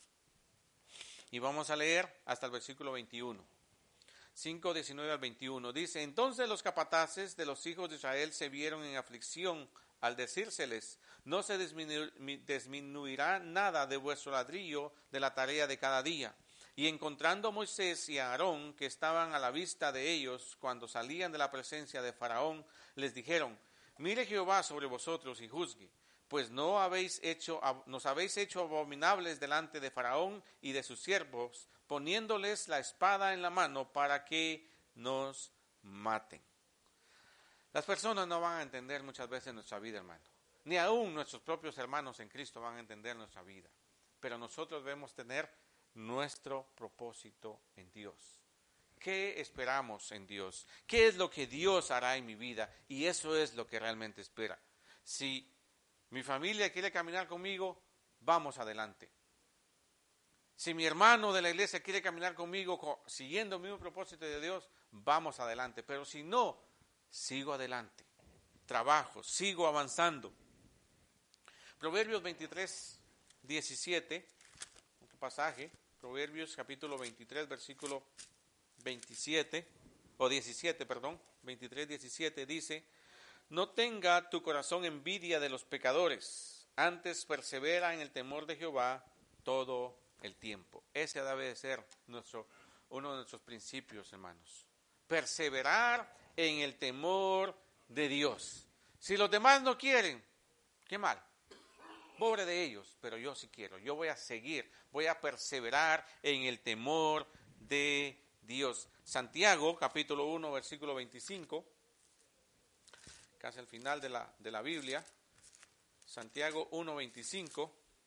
y vamos a leer hasta el versículo veintiuno. cinco, diecinueve al veintiuno, dice, entonces los capataces de los hijos de Israel se vieron en aflicción al decírseles, no se disminu- disminuirá nada de vuestro ladrillo de la tarea de cada día. Y encontrando a Moisés y a Aarón, que estaban a la vista de ellos cuando salían de la presencia de Faraón, les dijeron, mire Jehová sobre vosotros y juzgue, pues no habéis hecho, nos habéis hecho abominables delante de Faraón y de sus siervos, poniéndoles la espada en la mano para que nos maten. Las personas no van a entender muchas veces nuestra vida, hermano. Ni aún nuestros propios hermanos en Cristo van a entender nuestra vida. Pero nosotros debemos tener nuestro propósito en Dios. ¿Qué esperamos en Dios? ¿Qué es lo que Dios hará en mi vida? Y eso es lo que realmente espera. Si mi familia quiere caminar conmigo, vamos adelante. Si mi hermano de la iglesia quiere caminar conmigo siguiendo el mismo propósito de Dios, vamos adelante. Pero si no, sigo adelante. Trabajo, sigo avanzando. Proverbios veintitrés, diecisiete, otro pasaje. Proverbios capítulo veintitrés, versículo veintisiete, o diecisiete, perdón, veintitrés, diecisiete, dice, no tenga tu corazón envidia de los pecadores, antes persevera en el temor de Jehová todo el tiempo. Ese debe de ser nuestro, uno de nuestros principios, hermanos. Perseverar en el temor de Dios. Si los demás no quieren, qué mal. Pobre de ellos, pero yo sí quiero. Yo voy a seguir, voy a perseverar en el temor de Dios. Santiago, capítulo uno, versículo veinticinco, casi al final de la, de la Biblia. Santiago uno, veinticinco.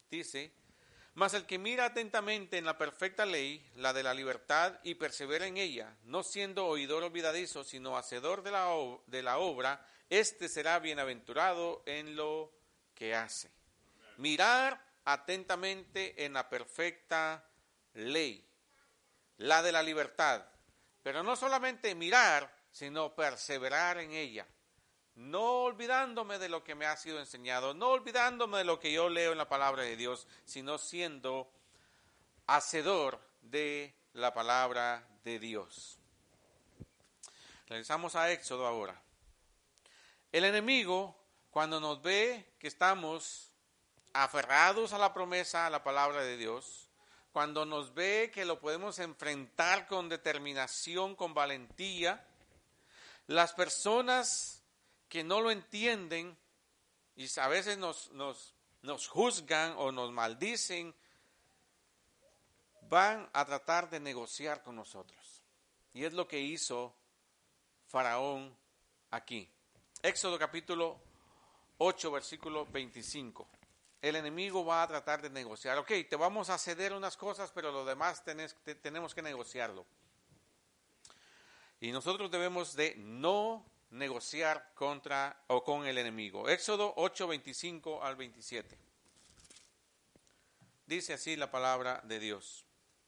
dice, mas el que mira atentamente en la perfecta ley, la de la libertad, y persevera en ella, no siendo oidor olvidadizo, sino hacedor de la, de la obra, éste será bienaventurado en lo que hace. Mirar atentamente en la perfecta ley, la de la libertad, pero no solamente mirar, sino perseverar en ella, no olvidándome de lo que me ha sido enseñado, no olvidándome de lo que yo leo en la palabra de Dios, sino siendo hacedor de la palabra de Dios. Regresamos a Éxodo ahora. El enemigo, cuando nos ve que estamos aferrados a la promesa, a la palabra de Dios, cuando nos ve que lo podemos enfrentar con determinación, con valentía, las personas que no lo entienden y a veces nos, nos, nos juzgan o nos maldicen, van a tratar de negociar con nosotros. Y es lo que hizo Faraón aquí. Éxodo capítulo ocho, versículo veinticinco. El enemigo va a tratar de negociar. Ok, te vamos a ceder unas cosas, pero lo demás tenés, te, tenemos que negociarlo. Y nosotros debemos de no negociar contra o con el enemigo. Éxodo ocho, veinticinco al veintisiete. Dice así la palabra de Dios.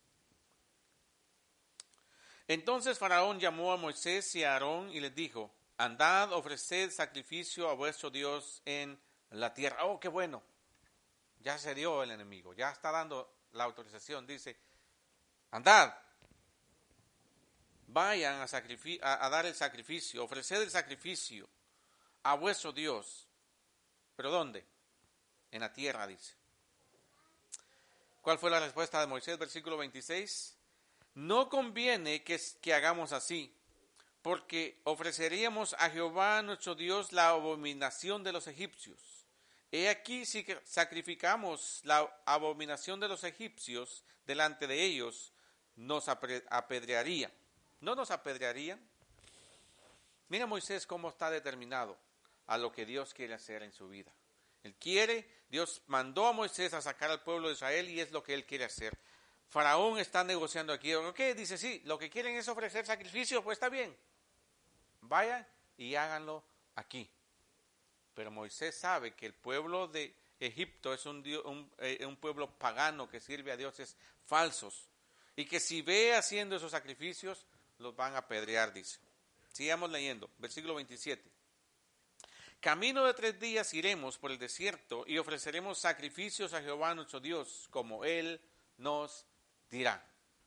Entonces Faraón llamó a Moisés y a Aarón y les dijo, andad, ofreced sacrificio a vuestro Dios en la tierra. Oh, qué bueno. Ya se dio el enemigo, ya está dando la autorización. Dice, andad, vayan a, sacrific- a, a dar el sacrificio, ofreced el sacrificio a vuestro Dios. ¿Pero dónde? En la tierra, dice. ¿Cuál fue la respuesta de Moisés? Versículo veintiséis. No conviene que, que hagamos así, porque ofreceríamos a Jehová nuestro Dios la abominación de los egipcios. He aquí si sacrificamos la abominación de los egipcios delante de ellos, nos apedrearía. ¿No nos apedrearían? Mira Moisés cómo está determinado a lo que Dios quiere hacer en su vida. Él quiere, Dios mandó a Moisés a sacar al pueblo de Israel y es lo que él quiere hacer. Faraón está negociando aquí. ¿Qué? Dice, sí, lo que quieren es ofrecer sacrificio, pues está bien. Vayan y háganlo aquí. Pero Moisés sabe que el pueblo de Egipto es un, un, eh, un pueblo pagano que sirve a dioses falsos. Y que si ve haciendo esos sacrificios, los van a apedrear, dice. Sigamos leyendo, versículo veintisiete. Camino de tres días iremos por el desierto y ofreceremos sacrificios a Jehová nuestro Dios, como Él nos dirá.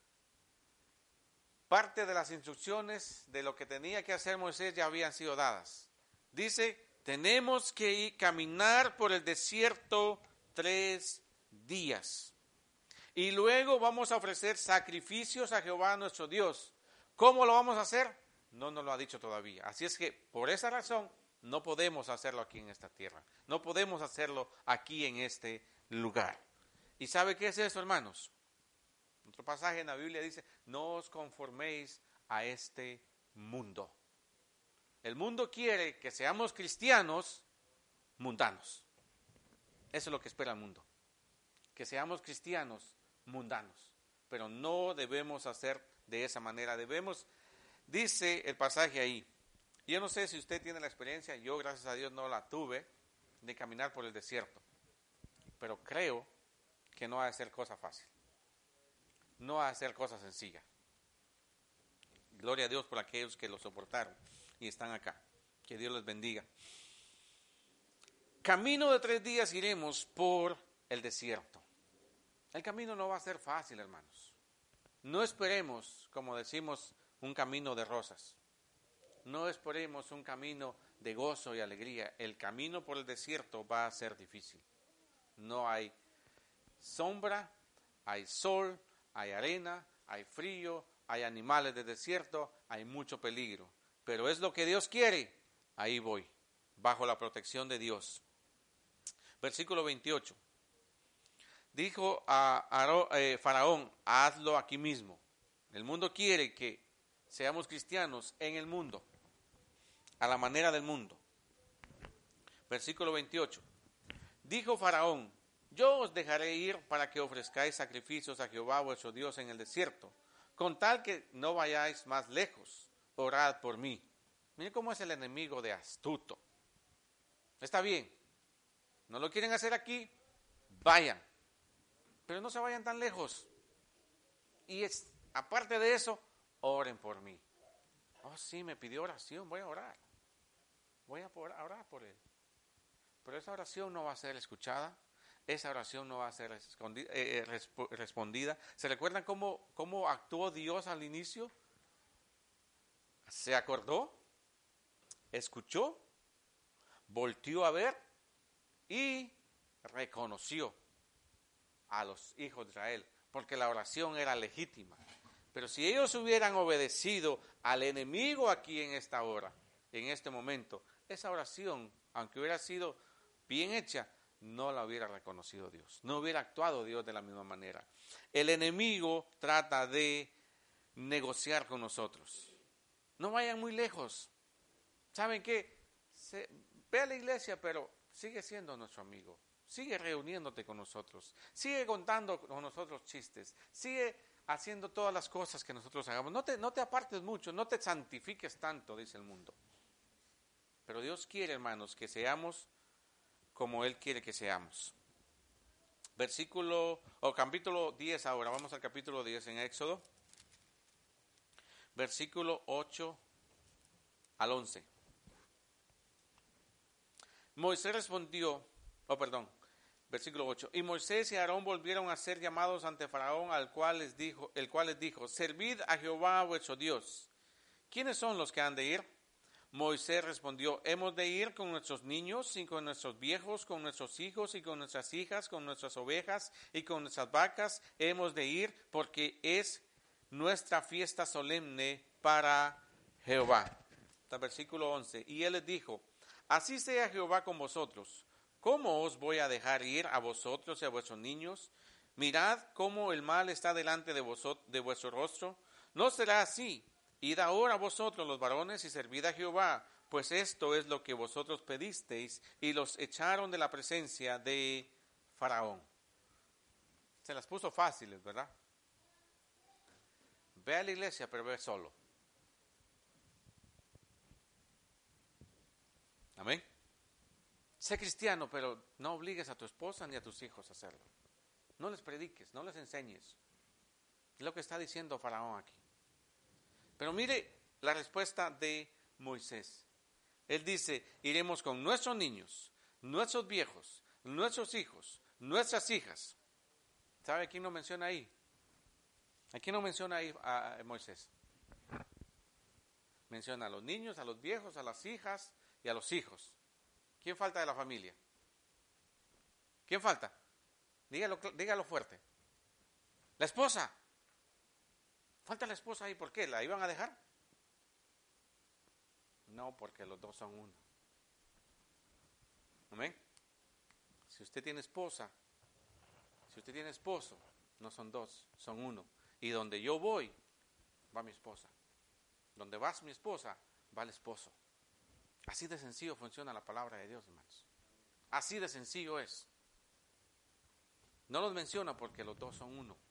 Parte de las instrucciones de lo que tenía que hacer Moisés ya habían sido dadas. Dice, tenemos que ir, caminar por el desierto tres días. Y luego vamos a ofrecer sacrificios a Jehová nuestro Dios. ¿Cómo lo vamos a hacer? No nos lo ha dicho todavía. Así es que por esa razón no podemos hacerlo aquí en esta tierra. No podemos hacerlo aquí en este lugar. ¿Y sabe qué es eso, hermanos? Otro pasaje en la Biblia dice, no os conforméis a este mundo. El mundo quiere que seamos cristianos mundanos. Eso es lo que espera el mundo. Que seamos cristianos mundanos. Pero no debemos hacer de esa manera. Debemos, dice el pasaje ahí. Yo no sé si usted tiene la experiencia, yo gracias a Dios no la tuve, de caminar por el desierto. Pero creo que no ha de ser cosa fácil. No ha de ser cosa sencilla. Gloria a Dios por aquellos que lo soportaron y están acá. Que Dios les bendiga. Camino de tres días iremos por el desierto. El camino no va a ser fácil, hermanos. No esperemos, como decimos, un camino de rosas. No esperemos un camino de gozo y alegría. El camino por el desierto va a ser difícil. No hay sombra, hay sol, hay arena, hay frío, hay animales de desierto, hay mucho peligro. Pero es lo que Dios quiere. Ahí voy, bajo la protección de Dios. Versículo veintiocho. Dijo a Aarón, eh, Faraón, hazlo aquí mismo. El mundo quiere que seamos cristianos en el mundo, a la manera del mundo. Versículo veintiocho. Dijo Faraón, yo os dejaré ir para que ofrezcáis sacrificios a Jehová vuestro Dios en el desierto, con tal que no vayáis más lejos, orad por mí. Miren cómo es el enemigo de astuto. Está bien, no lo quieren hacer aquí, vayan, pero no se vayan tan lejos. Y es, aparte de eso, oren por mí. Oh, sí, me pidió oración, voy a orar. Voy a orar por él. Pero esa oración no va a ser escuchada, esa oración no va a ser eh, respondida. ¿Se recuerdan cómo, cómo actuó Dios al inicio? Se acordó, escuchó, volteó a ver y reconoció a los hijos de Israel, porque la oración era legítima. Pero si ellos hubieran obedecido al enemigo aquí en esta hora, en este momento, esa oración, aunque hubiera sido bien hecha, no la hubiera reconocido Dios, no hubiera actuado Dios de la misma manera. El enemigo trata de negociar con nosotros. No vayan muy lejos. ¿Saben qué? Se, ve a la iglesia, pero sigue siendo nuestro amigo. Sigue reuniéndote con nosotros. Sigue contando con nosotros chistes. Sigue haciendo todas las cosas que nosotros hagamos. No te, no te apartes mucho, no te santifiques tanto, dice el mundo. Pero Dios quiere, hermanos, que seamos como Él quiere que seamos. Versículo, o capítulo diez ahora, vamos al capítulo diez en Éxodo. Versículo ocho al once. Moisés respondió, oh perdón, versículo ocho. Y Moisés y Aarón volvieron a ser llamados ante Faraón, al cual les dijo, el cual les dijo, servid a Jehová vuestro Dios. ¿Quiénes son los que han de ir? Moisés respondió, hemos de ir con nuestros niños y con nuestros viejos, con nuestros hijos y con nuestras hijas, con nuestras ovejas y con nuestras vacas. Hemos de ir porque es nuestra fiesta solemne para Jehová. Hasta versículo once. Y él les dijo, así sea Jehová con vosotros. ¿Cómo os voy a dejar ir a vosotros y a vuestros niños? Mirad cómo el mal está delante de, vosotros, de vuestro rostro. No será así. Id ahora vosotros los varones y servid a Jehová, pues esto es lo que vosotros pedisteis, y los echaron de la presencia de Faraón. Se las puso fáciles, ¿verdad? Ve a la iglesia, pero ve solo. Amén. Sé cristiano, pero no obligues a tu esposa ni a tus hijos a hacerlo. No les prediques, no les enseñes. Es lo que está diciendo Faraón aquí. Pero mire la respuesta de Moisés. Él dice, iremos con nuestros niños, nuestros viejos, nuestros hijos, nuestras hijas. ¿Sabe quién no menciona ahí? ¿A quién no menciona ahí a Moisés? Menciona a los niños, a los viejos, a las hijas y a los hijos. ¿Quién falta de la familia? ¿Quién falta? Dígalo, dígalo fuerte. La esposa. Falta la esposa ahí, ¿por qué? ¿La iban a dejar? No, porque los dos son uno. ¿Amén? Si usted tiene esposa, si usted tiene esposo, no son dos, son uno. Y donde yo voy, va mi esposa. Donde vas mi esposa, va el esposo. Así de sencillo funciona la palabra de Dios, hermanos. Así de sencillo es. No los menciona porque los dos son uno.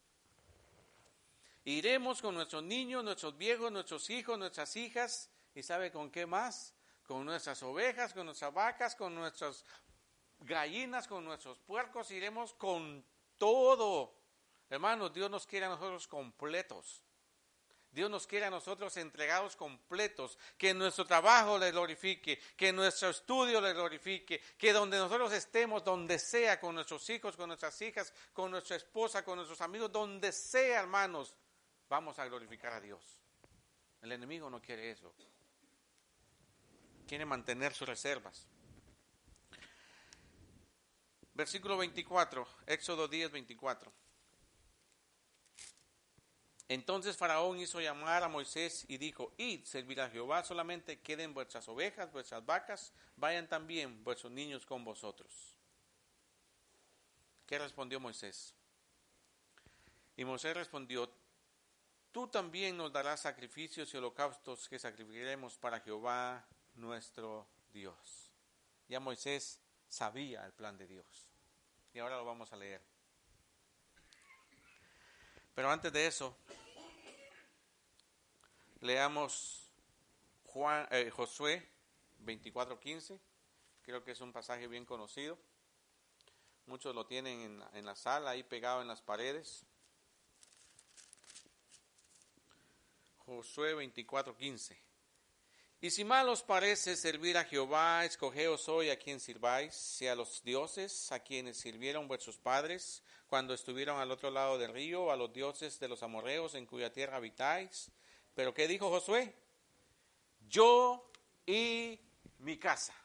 Iremos con nuestros niños, nuestros viejos, nuestros hijos, nuestras hijas, y ¿sabe con qué más? Con nuestras ovejas, con nuestras vacas, con nuestras gallinas, con nuestros puercos, iremos con todo. Hermanos, Dios nos quiere a nosotros completos. Dios nos quiere a nosotros entregados completos, que nuestro trabajo le glorifique, que nuestro estudio le glorifique, que donde nosotros estemos, donde sea, con nuestros hijos, con nuestras hijas, con nuestra esposa, con nuestros amigos, donde sea, hermanos, vamos a glorificar a Dios. El enemigo no quiere eso. Quiere mantener sus reservas. Versículo veinticuatro, Éxodo diez, veinticuatro. Entonces Faraón hizo llamar a Moisés y dijo, id, servid a Jehová, solamente queden vuestras ovejas, vuestras vacas, vayan también vuestros niños con vosotros. ¿Qué respondió Moisés? Y Moisés respondió, tú también nos darás sacrificios y holocaustos que sacrificaremos para Jehová nuestro Dios. Ya Moisés sabía el plan de Dios. y ahora lo vamos a leer. Pero antes de eso, leamos Juan, eh, Josué veinticuatro quince. Creo que es un pasaje bien conocido. Muchos lo tienen en la, en la sala, ahí pegado en las paredes. Josué veinticuatro quince. Y si mal os parece servir a Jehová, escogeos hoy a quien sirváis, si a los dioses a quienes sirvieron vuestros padres cuando estuvieron al otro lado del río, a los dioses de los amorreos en cuya tierra habitáis. Pero ¿qué dijo Josué? Yo y mi casa.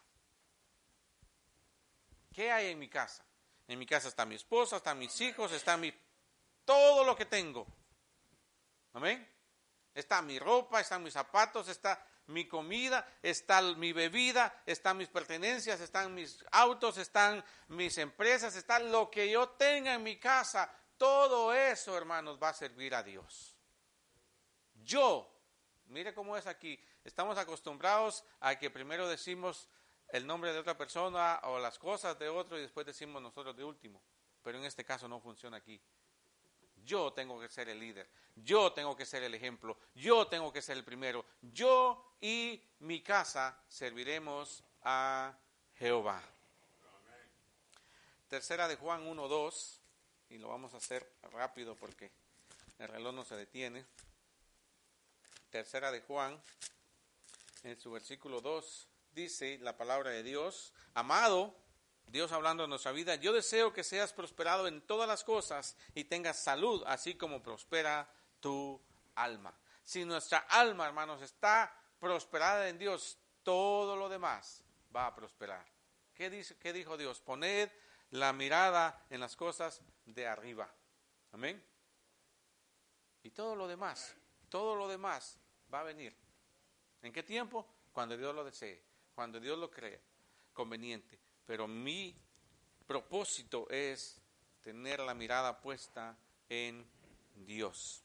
¿Qué hay en mi casa? En mi casa está mi esposa, están mis hijos, está mi todo lo que tengo. Amén. Está mi ropa, están mis zapatos, está mi comida, está mi bebida, están mis pertenencias, están mis autos, están mis empresas, está lo que yo tenga en mi casa. Todo eso, hermanos, va a servir a Dios. Yo, mire cómo es aquí. Estamos acostumbrados a que primero decimos el nombre de otra persona o las cosas de otro y después decimos nosotros de último. Pero en este caso no funciona aquí. Yo tengo que ser el líder, yo tengo que ser el ejemplo, yo tengo que ser el primero. Yo y mi casa serviremos a Jehová. Amén. Tercera de Juan uno dos, y lo vamos a hacer rápido porque el reloj no se detiene. Tercera de Juan, en su versículo dos, dice la palabra de Dios: amado, Dios hablando de nuestra vida, yo deseo que seas prosperado en todas las cosas y tengas salud, así como prospera tu alma. Si nuestra alma, hermanos, está prosperada en Dios, todo lo demás va a prosperar. ¿Qué dice, qué dijo Dios? Poned la mirada en las cosas de arriba. Amén. Y todo lo demás, todo lo demás va a venir. ¿En qué tiempo? Cuando Dios lo desee, cuando Dios lo crea conveniente. Pero mi propósito es tener la mirada puesta en Dios.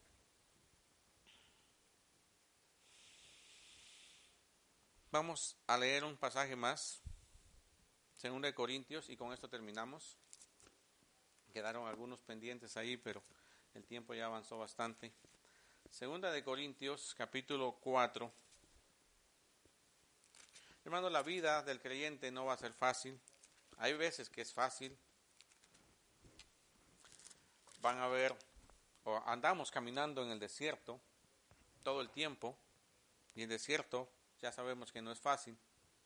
Vamos a leer un pasaje más, Segunda de Corintios, y con esto terminamos. Quedaron algunos pendientes ahí, pero el tiempo ya avanzó bastante. Segunda de Corintios, capítulo cuatro. Hermano, la vida del creyente no va a ser fácil. Hay veces que es fácil. Van a ver, o andamos caminando en el desierto todo el tiempo, y el desierto ya sabemos que no es fácil.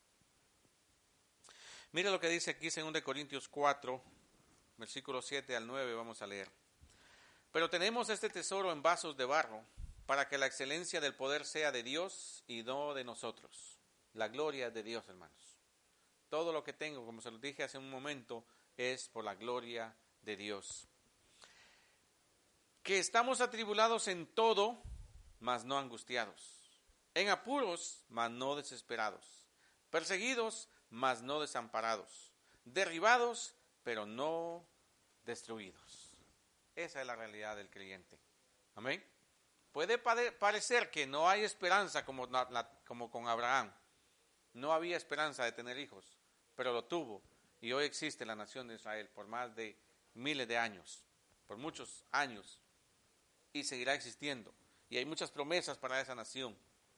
Mire lo que dice aquí Segunda de Corintios cuatro, versículos siete al nueve, vamos a leer. Pero tenemos este tesoro en vasos de barro, para que la excelencia del poder sea de Dios y no de nosotros. La gloria es de Dios, hermanos. Todo lo que tengo, como se lo dije hace un momento, es por la gloria de Dios. Que estamos atribulados en todo, mas no angustiados. En apuros, mas no desesperados. Perseguidos, mas no desamparados. Derribados, pero no destruidos. Esa es la realidad del creyente. Amén. Puede parecer que no hay esperanza como, la, como con Abraham. No había esperanza de tener hijos, pero lo tuvo. Y hoy existe la nación de Israel por más de miles de años, por muchos años. Y seguirá existiendo. Y hay muchas promesas para esa nación.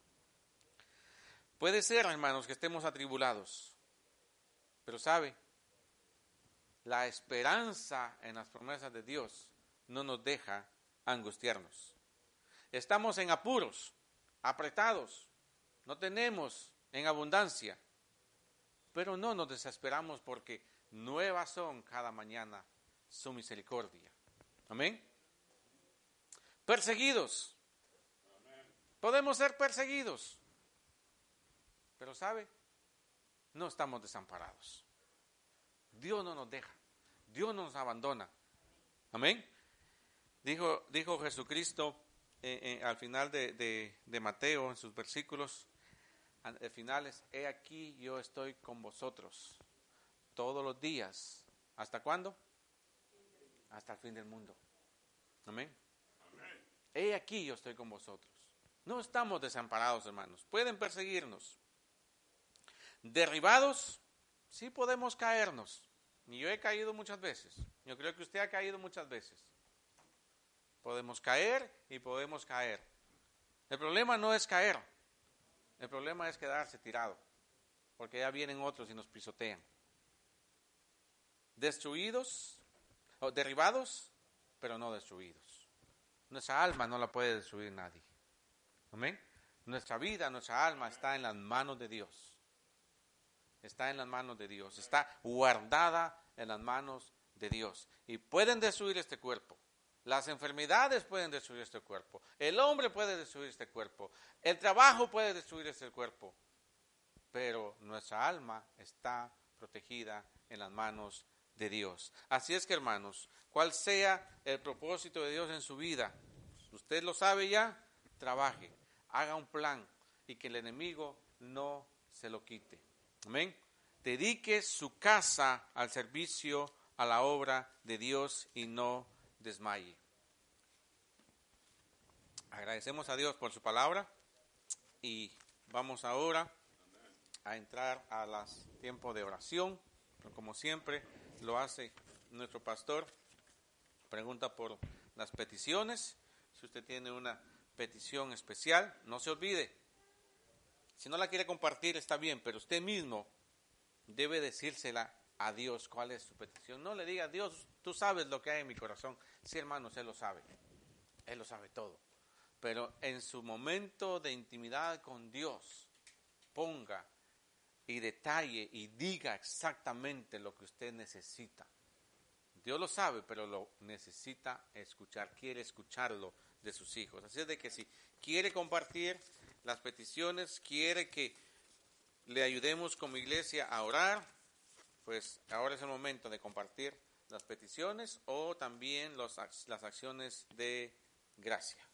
Puede ser, hermanos, que estemos atribulados. Pero ¿sabe? La esperanza en las promesas de Dios no nos deja angustiarnos. Estamos en apuros, apretados, no tenemos en abundancia, pero no nos desesperamos porque nuevas son cada mañana su misericordia. Amén. Perseguidos. Podemos ser perseguidos, pero ¿sabe? No estamos desamparados. Dios no nos deja, Dios no nos abandona. Amén. Dijo, dijo Jesucristo eh, eh, al final de, de, de Mateo, en sus versículos eh, finales: he aquí yo estoy con vosotros todos los días. ¿Hasta cuándo? Hasta el fin del mundo. Amén. Amén. He aquí yo estoy con vosotros. No estamos desamparados, hermanos. Pueden perseguirnos. Derribados, sí podemos caernos. Y yo he caído muchas veces. Yo creo que usted ha caído muchas veces. Podemos caer y podemos caer. El problema no es caer. El problema es quedarse tirado. Porque ya vienen otros y nos pisotean. Destruidos, o derribados, pero no destruidos. Nuestra alma no la puede destruir nadie. Amén. Nuestra vida, nuestra alma está en las manos de Dios. Está en las manos de Dios. Está guardada en las manos de Dios. Y pueden destruir este cuerpo. Las enfermedades pueden destruir este cuerpo. El hombre puede destruir este cuerpo. El trabajo puede destruir este cuerpo. Pero nuestra alma está protegida en las manos de Dios. Así es que, hermanos, cual sea el propósito de Dios en su vida, usted lo sabe ya, trabaje, haga un plan y que el enemigo no se lo quite. Amén. Dedique su casa al servicio, a la obra de Dios y no desmaye. Agradecemos a Dios por su palabra y vamos ahora a entrar a los tiempos de oración. Como siempre lo hace nuestro pastor, pregunta por las peticiones. Si usted tiene una petición especial, no se olvide. Si no la quiere compartir está bien, pero usted mismo debe decírsela a Dios cuál es su petición. No le diga, Dios, tú sabes lo que hay en mi corazón. Sí, hermanos, Él lo sabe. Él lo sabe todo. Pero en su momento de intimidad con Dios, ponga y detalle y diga exactamente lo que usted necesita. Dios lo sabe, pero lo necesita escuchar, quiere escucharlo de sus hijos. Así es de que si quiere compartir las peticiones, quiere que le ayudemos como iglesia a orar, pues ahora es el momento de compartir las peticiones o también los, las acciones de gracia.